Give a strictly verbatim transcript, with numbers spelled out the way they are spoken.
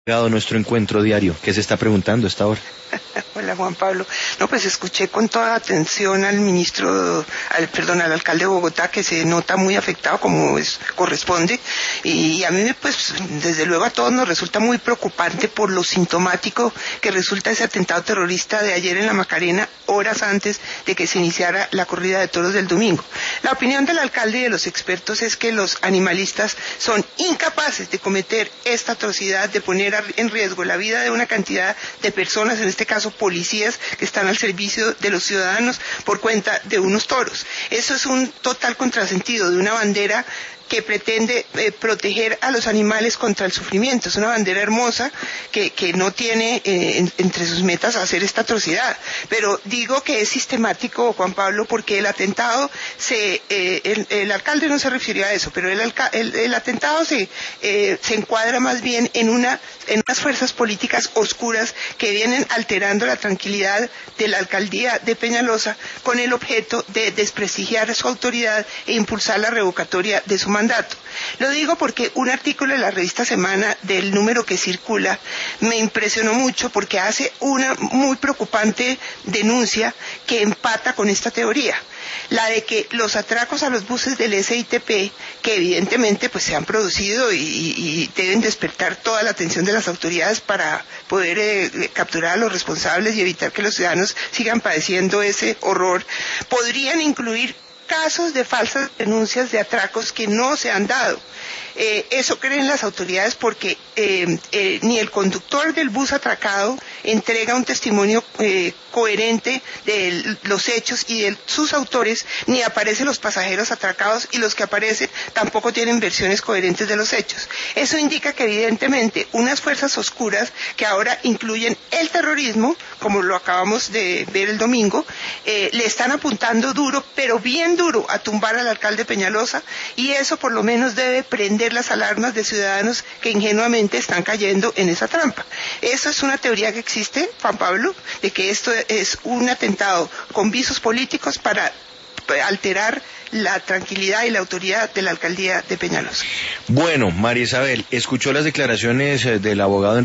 Llegado nuestro encuentro diario. ¿Qué se está preguntando a esta hora? Hola, Juan Pablo. No, pues escuché con toda atención al ministro, al, perdón, al alcalde de Bogotá, que se nota muy afectado como es, corresponde, y a mí, pues, desde luego a todos nos resulta muy preocupante por lo sintomático que resulta ese atentado terrorista de ayer en la Macarena, horas antes de que se iniciara la corrida de toros del domingo. La opinión del alcalde y de los expertos es que los animalistas son incapaces de cometer esta atrocidad, de poner en riesgo la vida de una cantidad de personas, en este caso policías que están al servicio de los ciudadanos por cuenta de unos toros. Eso es un total contrasentido de una bandera que pretende eh, proteger a los animales contra el sufrimiento. Es una bandera hermosa que, que no tiene eh, en, entre sus metas hacer esta atrocidad. Pero digo que es sistemático, Juan Pablo, porque el atentado, se, eh, el, el alcalde no se refirió a eso, pero el, el, el atentado se, eh, se encuadra más bien en, una, en unas fuerzas políticas oscuras que vienen alterando la tranquilidad de la alcaldía de Peñalosa con el objeto de desprestigiar su autoridad e impulsar la revocatoria de su mandato. Lo digo porque un artículo de la revista Semana, del número que circula, me impresionó mucho porque hace una muy preocupante denuncia que empata con esta teoría, la de que los atracos a los buses del S I T P, que evidentemente pues se han producido y, y deben despertar toda la atención de las autoridades para poder eh, capturar a los responsables y evitar que los ciudadanos sigan padeciendo ese horror, podrían incluir casos de falsas denuncias de atracos que no se han dado. Eh, eso creen las autoridades porque eh, eh, ni el conductor del bus atracado entrega un testimonio eh, coherente de los hechos y de sus autores, ni aparecen los pasajeros atracados, y los que aparecen tampoco tienen versiones coherentes de los hechos. Eso indica que evidentemente unas fuerzas oscuras que ahora incluyen el terrorismo, como lo acabamos de ver el domingo, eh, le están apuntando duro, pero bien duro, a tumbar al alcalde Peñalosa, y eso por lo menos debe prender las alarmas de ciudadanos que ingenuamente están cayendo en esa trampa. Eso es una teoría que existe, Juan Pablo, de que esto es un atentado con visos políticos para alterar la tranquilidad y la autoridad de la alcaldía de Peñalosa. Bueno, María Isabel, escuchó las declaraciones del abogado